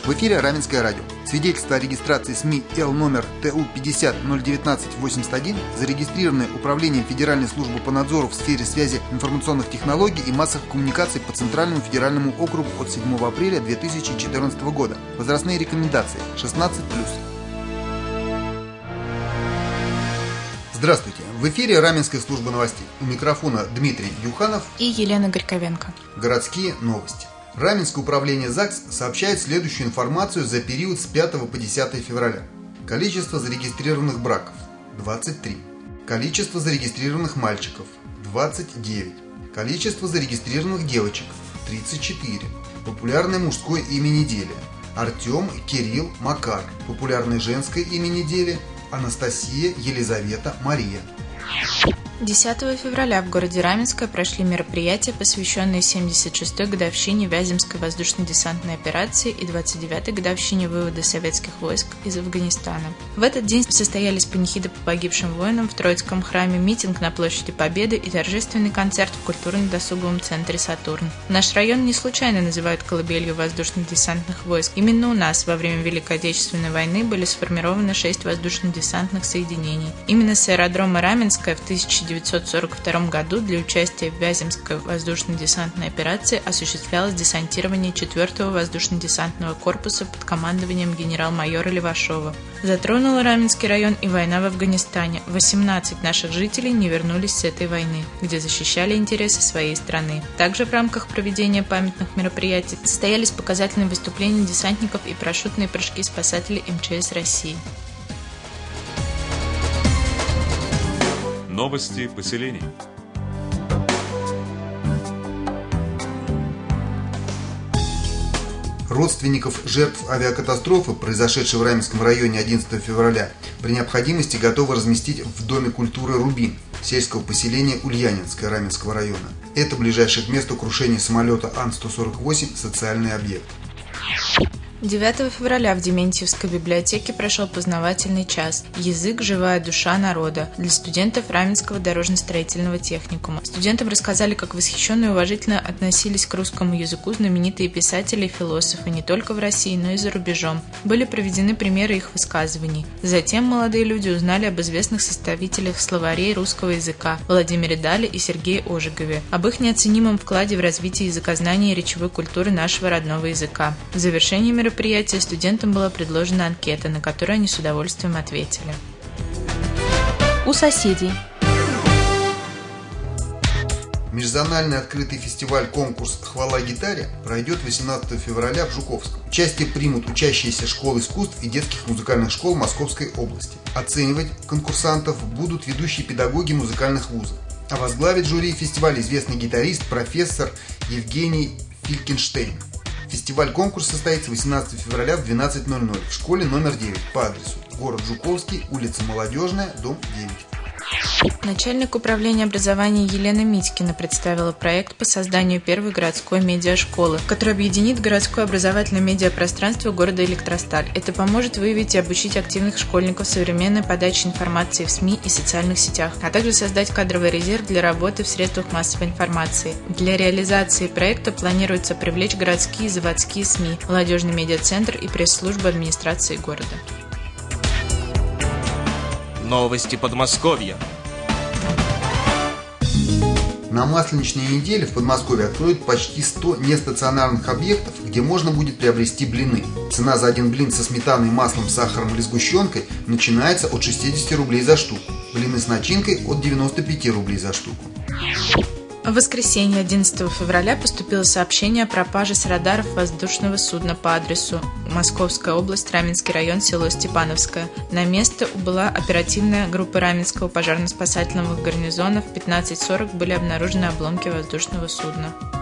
В эфире Раменское радио. Свидетельство о регистрации СМИ Л номер ТУ 50-019-81, зарегистрированное Управлением Федеральной службы по надзору в сфере связи информационных технологий и массовых коммуникаций по Центральному федеральному округу от 7 апреля 2014 года. Возрастные рекомендации 16+. Здравствуйте! В эфире Раменская служба новостей. У микрофона Дмитрий Юханов и Елена Горьковенко. Городские новости. Раменское управление ЗАГС сообщает следующую информацию за период с 5 по 10 февраля. Количество зарегистрированных браков – 23. Количество зарегистрированных мальчиков – 29. Количество зарегистрированных девочек – 34. Популярное мужское имя недели – Артем, Кирилл, Макар. Популярное женское имя недели – Анастасия, Елизавета, Мария. 10 февраля в городе Раменское прошли мероприятия, посвященные 76-й годовщине Вяземской воздушно-десантной операции и 29-й годовщине вывода советских войск из Афганистана. В этот день состоялись панихиды по погибшим воинам в Троицком храме, митинг на площади Победы и торжественный концерт в культурно-досуговом центре «Сатурн». Наш район не случайно называют колыбелью воздушно-десантных войск. Именно у нас во время Великой Отечественной войны были сформированы 6 воздушно-десантных соединений. Именно с аэродрома Раменское в 1942 году для участия в Вяземской воздушно-десантной операции осуществлялось десантирование 4-го воздушно-десантного корпуса под командованием генерал-майора Левашова. Затронула Раменский район и война в Афганистане. 18 наших жителей не вернулись с этой войны, где защищали интересы своей страны. Также в рамках проведения памятных мероприятий состоялись показательные выступления десантников и парашютные прыжки спасателей МЧС России. Новости поселений. Родственников жертв авиакатастрофы, произошедшей в Раменском районе 11 февраля, при необходимости готовы разместить в Доме культуры «Рубин» сельского поселения Ульянинское Раменского района. Это ближайший к месту крушения самолета Ан-148 социальный объект. 9 февраля в Дементьевской библиотеке прошел познавательный час «Язык. Живая душа народа» для студентов Раменского дорожно-строительного техникума. Студентам рассказали, как восхищенно и уважительно относились к русскому языку знаменитые писатели и философы не только в России, но и за рубежом. Были приведены примеры их высказываний. Затем молодые люди узнали об известных составителях словарей русского языка Владимире Дале и Сергее Ожегове, об их неоценимом вкладе в развитие языкознания и речевой культуры нашего родного языка. В завершении мероприятия студентам была предложена анкета, на которую они с удовольствием ответили. У соседей. Межзональный открытый фестиваль-конкурс «Хвала гитаре» пройдет 18 февраля в Жуковском. Участие примут учащиеся школ искусств и детских музыкальных школ Московской области. Оценивать конкурсантов будут ведущие педагоги музыкальных вузов. А возглавит жюри фестиваля известный гитарист, профессор Евгений Филькенштейн. Фестиваль-конкурс состоится 18 февраля в 12:00 в школе номер 9 по адресу город Жуковский, улица Молодежная, дом 9. Начальник управления образования Елена Митькина представила проект по созданию первой городской медиашколы, которая объединит городское образовательное медиапространство города Электросталь. Это поможет выявить и обучить активных школьников современной подаче информации в СМИ и социальных сетях, а также создать кадровый резерв для работы в средствах массовой информации. Для реализации проекта планируется привлечь городские и заводские СМИ, молодежный медиацентр и пресс-службу администрации города. Новости Подмосковья. На Масленичной неделе в Подмосковье откроют почти 100 нестационарных объектов, где можно будет приобрести блины. Цена за один блин со сметаной, маслом, сахаром или сгущенкой начинается от 60 рублей за штуку. Блины с начинкой от 95 рублей за штуку. В воскресенье 11 февраля поступило сообщение о пропаже с радаров воздушного судна по адресу Московская область, Раменский район, село Степановское. На место убыла оперативная группа Раменского пожарно-спасательного гарнизона. В 15:40 были обнаружены обломки воздушного судна.